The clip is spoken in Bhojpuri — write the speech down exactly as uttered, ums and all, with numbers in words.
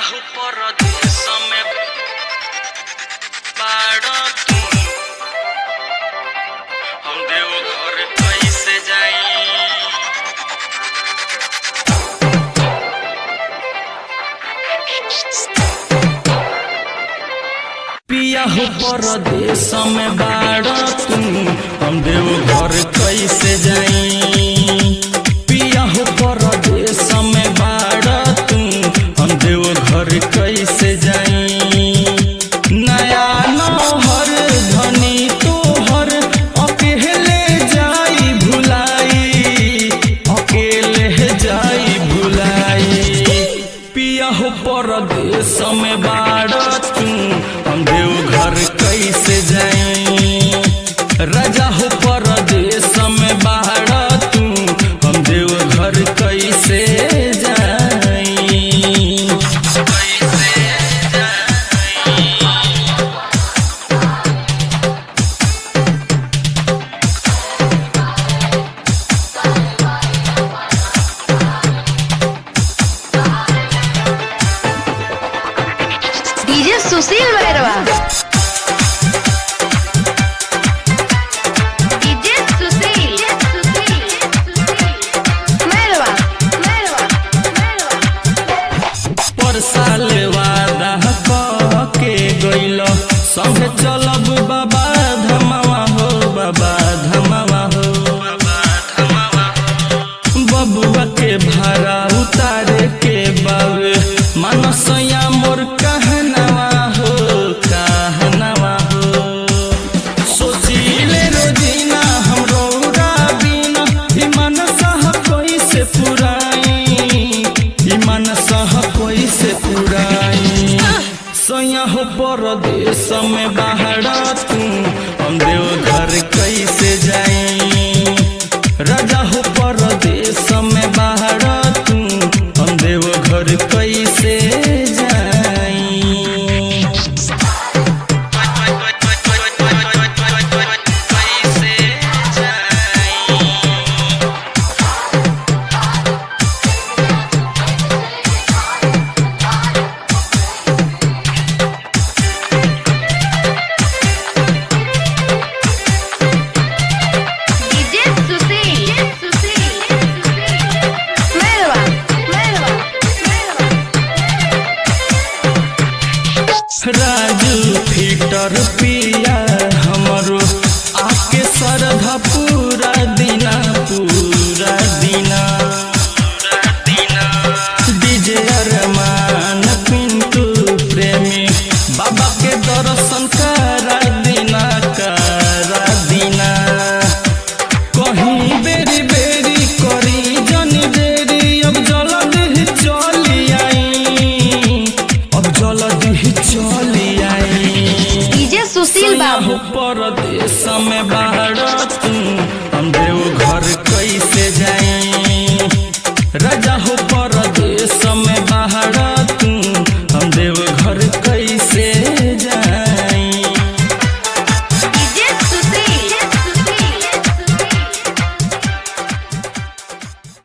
हो परदेस में बाड़ा तू हम देव घर कैसे जाई। पिया हो परदेस में बाड़ा तू हम देव घर कैसे जाई। पिया हो परदेस में बाड़ा तू हम देव घर कैसे जाई। नया नौहर धनी तोहर अकेले जाई भुलाई, अकेले जाई भुलाई। पिया हो परदेस में बाड़ा तू हम देव घर कैसे जाई। राजा हो परदेस में बाड़ा तू हम देव घर कैसे जाई। डीजे सुशील भैरवा, डीजे सुशील भैरवा भैरवा पर साल वादा के गइल संगे चलब बाबा धमावा हो, बाबा धमावा हो, बाबा धमावा हो। बबुआ के भाड़ा उतारे के बावे मानसया मोर कहनावा हो, कहनावा हो। सोचिले रोजीना हम रौरा बिना ईमान सह कोई से पुराई, ईमान सह कोई से पुराई। सैया हो परदेस में बाहरा तू हम देव घर कैसे जाई। राजा हो परदेस में बाहरा तू हम देव घर कैसे जाई। कैसे जाई। डीजे सुशील भैरवा भैरवा राजू फिटर पिया हमरो आके सरधा पूरा दिना पूरा दिना डीजे अरमान पिंटू प्रेमी बाबा के दर्शन करा दिना करा दिना। कहीं बेरी बेरी करी जनी देरी अब जल्दी चली आई, अब जल्दी चली आई। डीजे सुशील सैया बाबू हो परदेस में बाड़ा तू